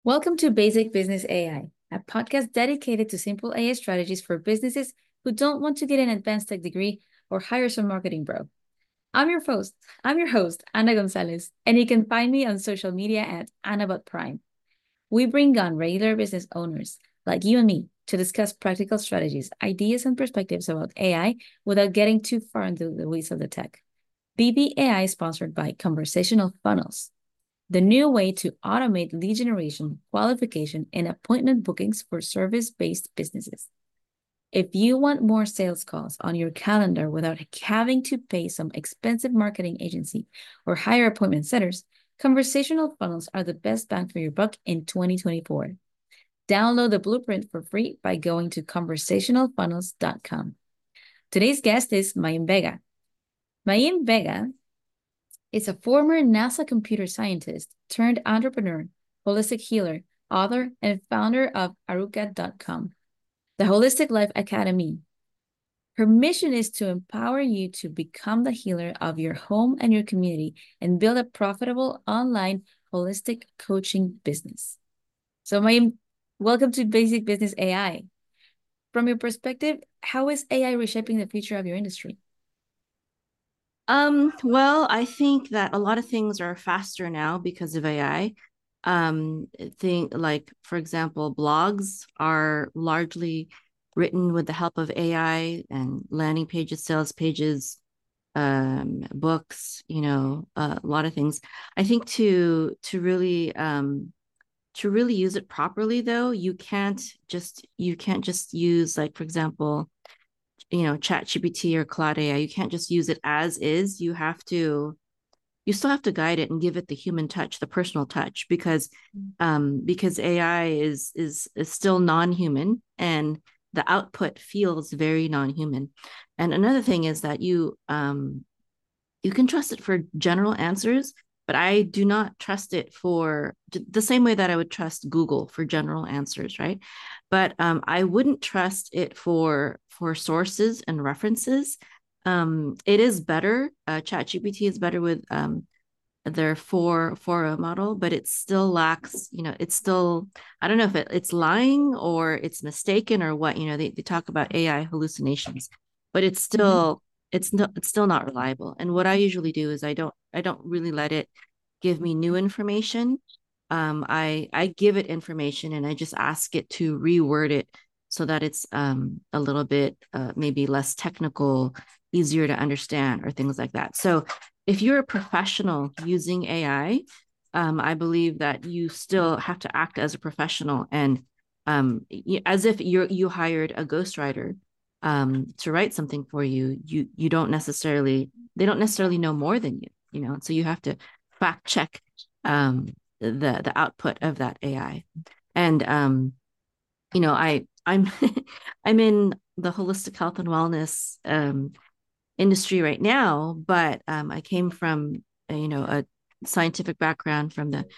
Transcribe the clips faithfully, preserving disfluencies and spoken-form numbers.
Welcome to Basic Business A I, a podcast dedicated to simple A I strategies for businesses who don't want to get an advanced tech degree or hire some marketing bro. I'm your host, I'm your host, Ana Gonzalez, and you can find me on social media at AnnaBotPrime. We bring on regular business owners like you and me to discuss practical strategies, ideas, and perspectives about A I without getting too far into the weeds of the tech. B B A I is sponsored by Conversational Funnels, the new way to automate lead generation, qualification, and appointment bookings for service-based businesses. If you want more sales calls on your calendar without having to pay some expensive marketing agency or hire appointment setters, conversational funnels are the best bang for your buck in twenty twenty-four. Download the blueprint for free by going to conversational funnels dot com. Today's guest is Mayim Vega. Mayim Vega is a former NASA computer scientist turned entrepreneur, holistic healer, author, and founder of Aruka dot com, the Holistic Life Academy. Her mission is to empower you to become the healer of your home and your community and build a profitable online holistic coaching business. So, my welcome to Basic Business A I. From your perspective, how is A I reshaping the future of your industry? Um, well, I think that a lot of things are faster now because of A I. Um, think like, for example, blogs are largely written with the help of A I and landing pages, sales pages, um, books, you know, uh, a lot of things. I think to to really um to really use it properly though, you can't just you can't just use like, for example, you know, Chat G P T or Claude A I. You can't just use it as is. You have to, you still have to guide it and give it the human touch, the personal touch, because um, because A I is is is still non-human and the output feels very non-human. And another thing is that you um you can trust it for general answers, but I do not trust it for the same way that I would trust Google for general answers, right? But um, I wouldn't trust it for for sources and references. Um, it is better. Uh, ChatGPT is better with um, their four four O model, but it still lacks. You know, it's still. I don't know if it, it's lying or it's mistaken or what. You know, they, they talk about A I hallucinations, but it's Mhm. still it's not it's still not reliable. And what I usually do is I don't I don't really let it give me new information. Um, I I give it information and I just ask it to reword it so that it's um, a little bit uh, maybe less technical, easier to understand, or things like that. So if you're a professional using A I, um, I believe that you still have to act as a professional and um, as if you're you hired a ghostwriter um, to write something for you. You you don't necessarily they don't necessarily know more than you, you know. So you have to fact check um, the the output of that A I. And um, you know, I I'm I'm in the holistic health and wellness um, industry right now, but um, I came from uh, you know a scientific background from the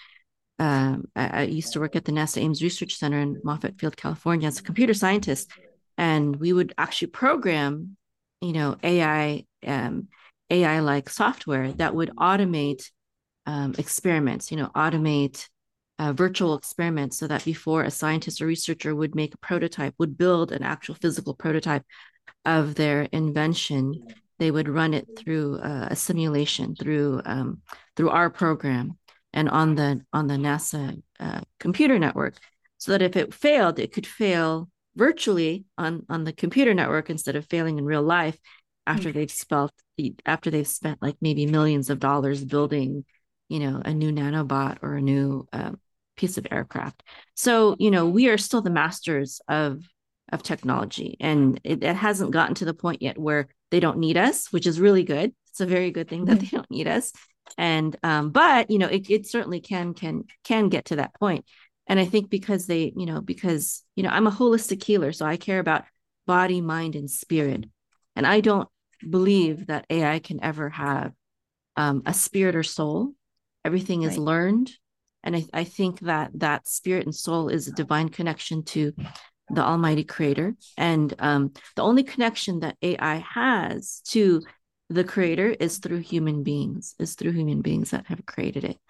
um, I, I used to work at the NASA Ames Research Center in Moffett Field, California, as a computer scientist, and we would actually program, you know, A I um, A I like software that would automate um, experiments, you know, automate uh, virtual experiments so that before a scientist or researcher would make a prototype, would build an actual physical prototype of their invention, they would run it through uh, a simulation through um, through our program and on the on the NASA uh, computer network, so that if it failed, it could fail virtually on on the computer network instead of failing in real life after they've spelt after they've spent like maybe millions of dollars building, you know, a new nanobot or a new um, piece of aircraft. So, you know, we are still the masters of of technology. And it, it hasn't gotten to the point yet where they don't need us, which is really good. It's a very good thing that they don't need us. And um, but you know, it, it certainly can can can get to that point. And I think because they, you know, because you know, I'm a holistic healer, so I care about body, mind, and spirit. And I don't believe that A I can ever have um, a spirit or soul. Everything is Right. learned. And I, I think that that spirit and soul is a divine connection to the Almighty Creator. And um, the only connection that A I has to the Creator is through human beings, is through human beings that have created it.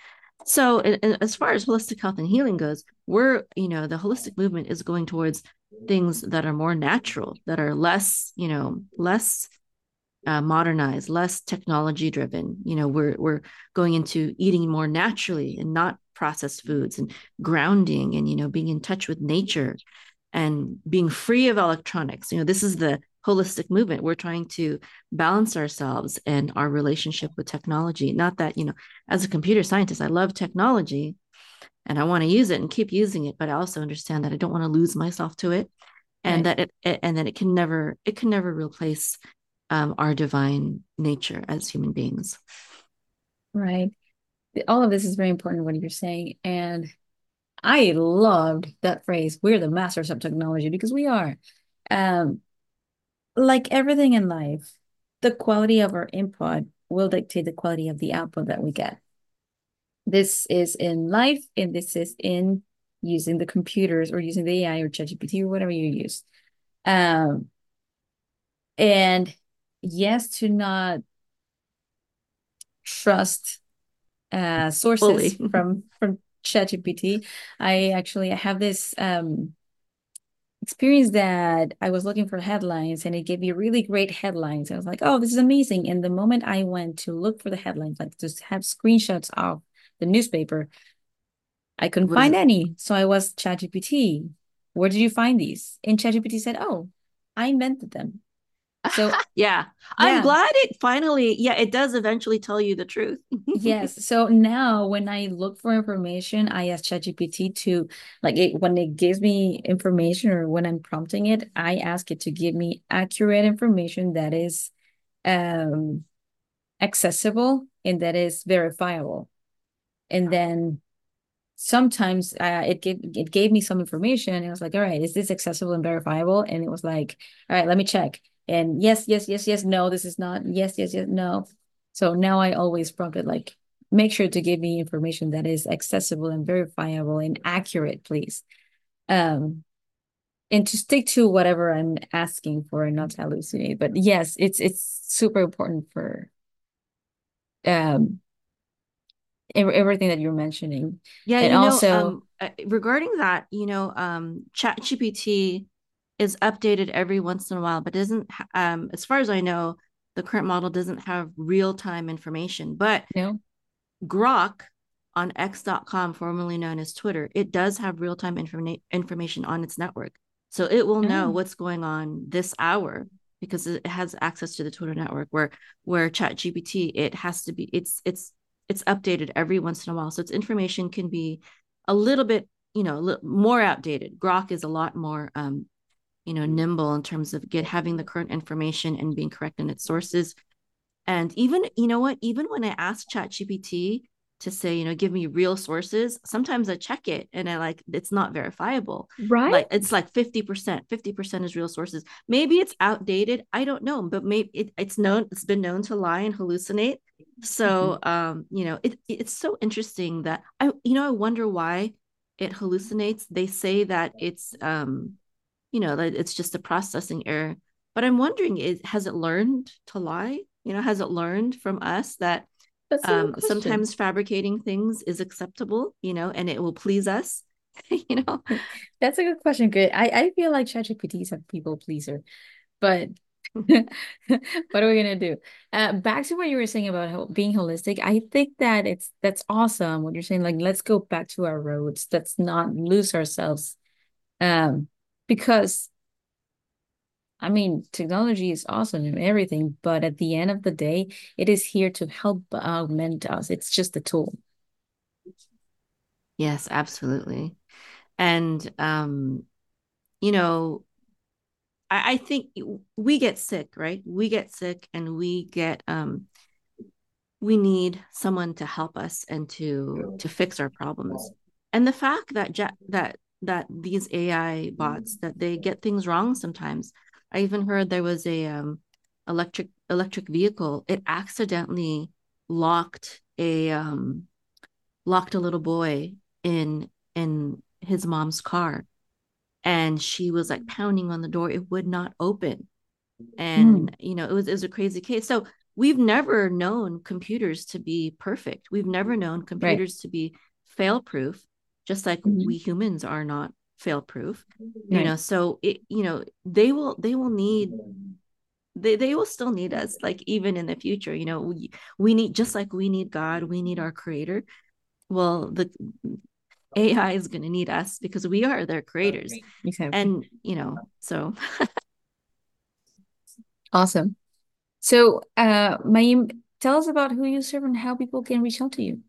So, as far as holistic health and healing goes, we're, you know, the holistic movement is going towards things that are more natural, that are less, you know, less uh, modernized, less technology driven. You know, we're we're going into eating more naturally and not processed foods, and grounding, and you know, being in touch with nature and being free of electronics. You know, this is the holistic movement. We're trying to balance ourselves and our relationship with technology. Not that, you know, as a computer scientist, I love technology and I want to use it and keep using it, but I also understand that I don't want to lose myself to it, and Right. that it and that it can never it can never replace um, our divine nature as human beings. Right. All of this is very important what you're saying. And I loved that phrase, we're the masters of technology, because we are. Um, like everything in life, the quality of our input will dictate the quality of the output that we get. This is in life, and this is in using the computers or using the A I or ChatGPT or whatever you use. Um, and yes, to not trust uh sources Fully. from from ChatGPT. I actually have this um experience that I was looking for headlines and it gave me really great headlines. I was like, oh, this is amazing. And the moment I went to look for the headlines, like just have screenshots of the newspaper, I couldn't What is find it? any. So I was ChatGPT. Where did you find these? And ChatGPT said, oh, I invented them. So Yeah, I'm yeah, glad it finally, yeah, it does eventually tell you the truth. yes. So now when I look for information, I ask ChatGPT to like it when it gives me information or when I'm prompting it, I ask it to give me accurate information that is um accessible and that is verifiable. And then sometimes uh, it gave it gave me some information and I was like, all right, is this accessible and verifiable? And it was like, all right, let me check. And yes, yes, yes, yes, no, this is not. Yes, yes, yes, no. So now I always prompt it like, make sure to give me information that is accessible and verifiable and accurate, please. Um, and to stick to whatever I'm asking for and not to hallucinate. But yes, it's it's super important for um everything that you're mentioning. Yeah, And you know, also, um, uh, regarding that, you know, um, ChatGPT is updated every once in a while, but doesn't, um, as far as I know, the current model doesn't have real-time information. But no. Grok on X dot com, formerly known as Twitter, it does have real-time informa- information on its network. So it will know Oh, what's going on this hour because it has access to the Twitter network, where where ChatGPT, it has to be it's it's it's updated every once in a while. So its information can be a little bit, you know, a little more outdated. Grok is a lot more um, you know, nimble in terms of get having the current information and being correct in its sources. And even, you know what, even when I ask ChatGPT to say, you know, give me real sources, sometimes I check it and I like, it's not verifiable. right? Like it's like fifty percent, fifty percent is real sources. Maybe it's outdated. I don't know, but maybe it, it's known, it's been known to lie and hallucinate. Mhm. So, um, you know, it, it's so interesting that I, you know, I wonder why it hallucinates. They say that it's, um, you know, that it's just a processing error. But I'm wondering, is has it learned to lie? You know, has it learned from us that That's a good um, question. sometimes fabricating things is acceptable, you know, and it will please us, you know? That's a good question. Good. I, I feel like ChatGPT is a people pleaser, but what are we gonna do? Uh, back to what you were saying about ho being holistic. I think that it's that's awesome what you're saying. Like, let's go back to our roots. Let's not lose ourselves. Um, because I mean, technology is awesome and everything, but at the end of the day, it is here to help augment us. It's just a tool. Yes, absolutely. And um, you know, I, I think we get sick, right? We get sick and we get um we need someone to help us and to to fix our problems. And the fact that ja- that that these A I bots, that they get things wrong sometimes. I even heard there was a um, electric electric vehicle. It accidentally locked a um, locked a little boy in in his mom's car, and she was like pounding on the door. It would not open, Mm. and you know, it was it was a crazy case. So we've never known computers to be perfect. We've never known computers right. to be fail proof, just like mm-hmm. we humans are not fail proof, right. you know, so it, you know, they will, they will need, they, they will still need us, like even in the future, you know, we, we need, just like we need God, we need our creator. Well, the A I is going to need us because we are their creators. Exactly. And, you know, so. Awesome. So, uh, Mayim, tell us about who you serve and how people can reach out to you.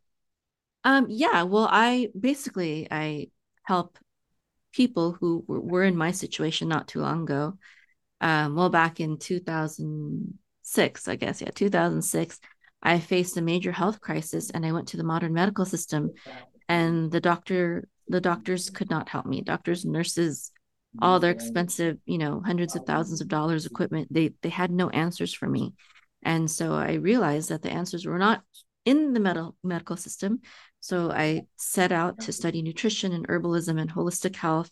Um, yeah, well, I basically, I help people who were, were in my situation not too long ago. Um, well, back in two thousand six, I guess, yeah, two thousand six, I faced a major health crisis and I went to the modern medical system, and the doctor, the doctors could not help me. Doctors, nurses, all their expensive, you know, hundreds of thousands of dollars equipment, they, they had no answers for me. And so I realized that the answers were not in the med- medical system. So I set out to study nutrition and herbalism and holistic health.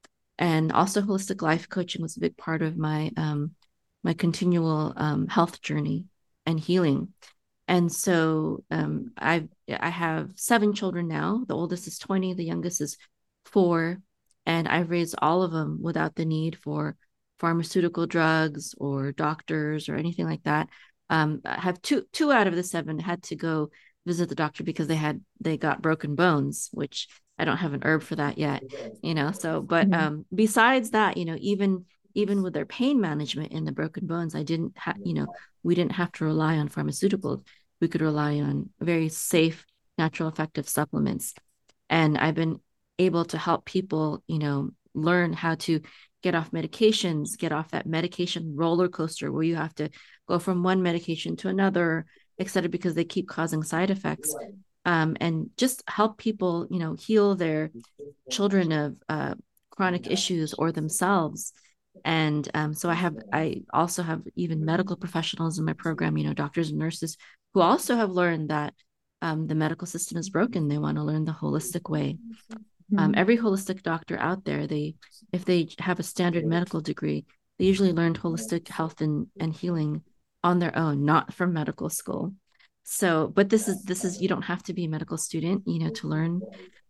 And also holistic life coaching was a big part of my um, my continual um, health journey and healing. And so um, I I have seven children now. The oldest is twenty, the youngest is four, and I've raised all of them without the need for pharmaceutical drugs or doctors or anything like that. Um, I have two two out of the seven had to go visit the doctor because they had they got broken bones, which I don't have an herb for that yet, you know. So, but mm-hmm. um, besides that, you know, even even with their pain management in the broken bones, I didn't have, you know, we didn't have to rely on pharmaceuticals. We could rely on very safe, natural, effective supplements. And I've been able to help people, you know, learn how to get off medications, get off that medication roller coaster where you have to go from one medication to another, et cetera, because they keep causing side effects. Um, and just help people, you know, heal their children of uh, chronic issues or themselves. And um, so I have, I also have even medical professionals in my program, you know, doctors and nurses who also have learned that um, the medical system is broken. They want to learn the holistic way. Mm-hmm. Um, every holistic doctor out there, they, if they have a standard medical degree, they usually learned holistic health and, and healing on their own, not from medical school. So, but this is, this is, you don't have to be a medical student, you know, to learn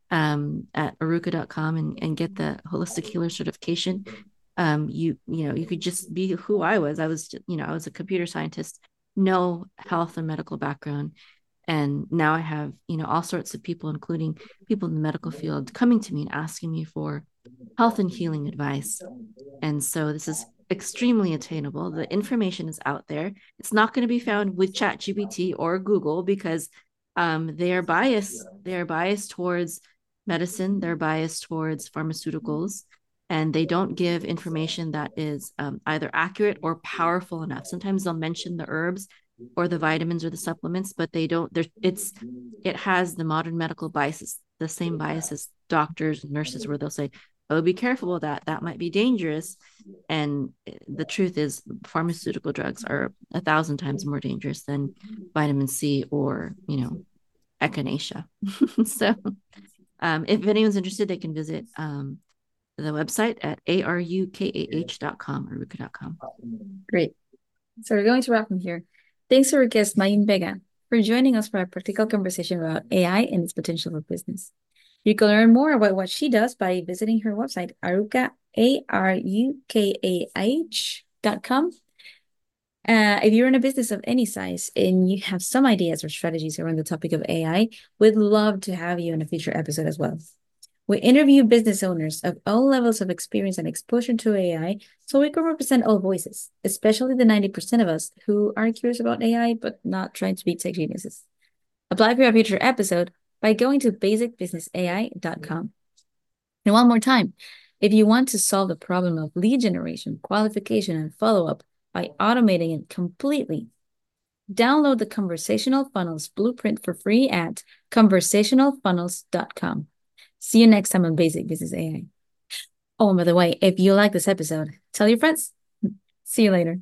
um, at Arukah dot com and, and get the holistic healer certification. Um, you, you know, you could just be who I was. I was, you know, I was a computer scientist, no health and medical background. And now I have, you know, all sorts of people, including people in the medical field, coming to me and asking me for health and healing advice. And so this is extremely attainable. The information is out there. It's not going to be found with ChatGPT or Google because um, they are biased. They are biased towards medicine. They're biased towards pharmaceuticals, and they don't give information that is um, either accurate or powerful enough. Sometimes they'll mention the herbs or the vitamins or the supplements, but they don't. There, it's it has the modern medical biases, the same bias as doctors and nurses, where they'll say, oh, be careful with that. That might be dangerous. And the truth is pharmaceutical drugs are a thousand times more dangerous than vitamin C or, you know, echinacea. So um, if anyone's interested, they can visit um, the website at arukah dot com or arukah dot com. Great. So we're going to wrap from here. Thanks to our guest, Mayim Vega, for joining us for a practical conversation about A I and its potential for business. You can learn more about what she does by visiting her website, Arukah, A R U K A H dot com. Uh, if you're in a business of any size and you have some ideas or strategies around the topic of A I, we'd love to have you in a future episode as well. We interview business owners of all levels of experience and exposure to A I so we can represent all voices, especially the ninety percent of us who are curious about A I but not trying to be tech geniuses. Apply for a future episode by going to basic business A I dot com. And one more time, if you want to solve the problem of lead generation, qualification, and follow-up by automating it completely, download the Conversational Funnels Blueprint for free at conversational funnels dot com. See you next time on Basic Business A I. Oh, and by the way, if you like this episode, tell your friends. See you later.